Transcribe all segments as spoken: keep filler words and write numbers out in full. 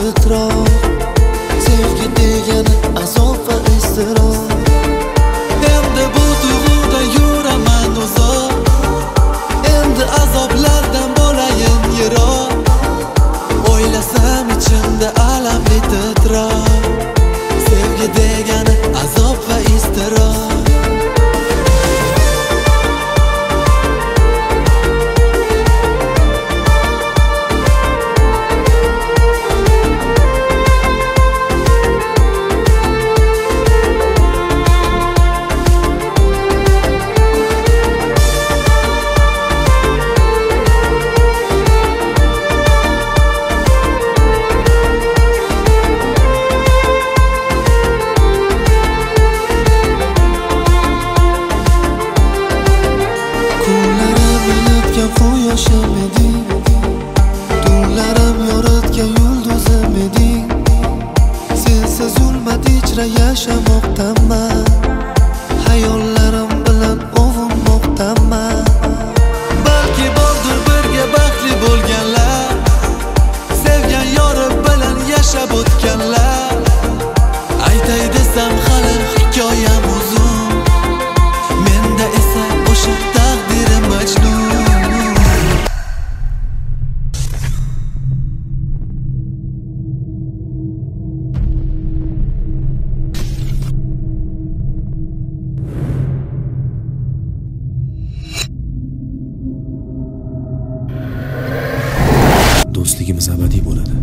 titroq. Sevgi degani azob va iztirob. Endi bu tuyg'udan yuraman uzoq. Endi azoblardan bo'layin yiroq. O'ylasam ichimda alamli titroq. Sevgi degani azob va iztirob. Quyoshim eding, tunlarim yoritgan yulduzim eding. Sensiz zulmat ichra yashamoqdaman, hayollarim bilan ovunmoqdaman. Balki bordir birga baxtli bo'lganlar, sevgan yori bilan yashab o'tganlar. Aytay desam hali hikoyam uzun, menda esa o'sha taqdirim majnun. Do'stligimiz abadiy bo'ladi.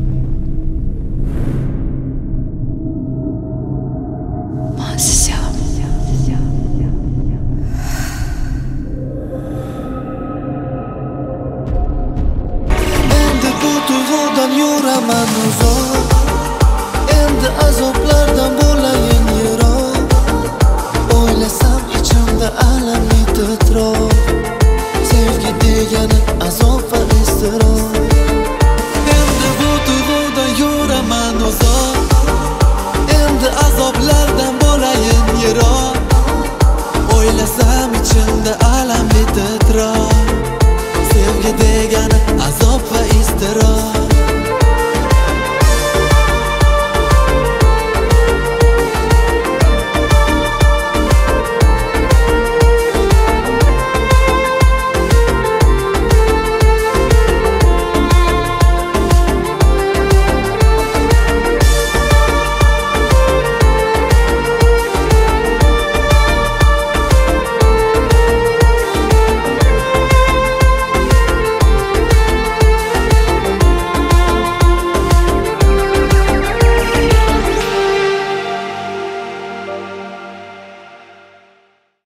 Endi bu tuyg'udan yuraman uzoq. Endi azoblardan bo'layin yiroq. O'ylasam ichimda alamli titroq. Sevgi degani azob va iztirob. Endi bu tuyg'udan yuraman uzoq. Endi azoblardan bo'layin yiroq. O'ylasam ichimda alamli titroq. Sevgi degani azob va iztirob.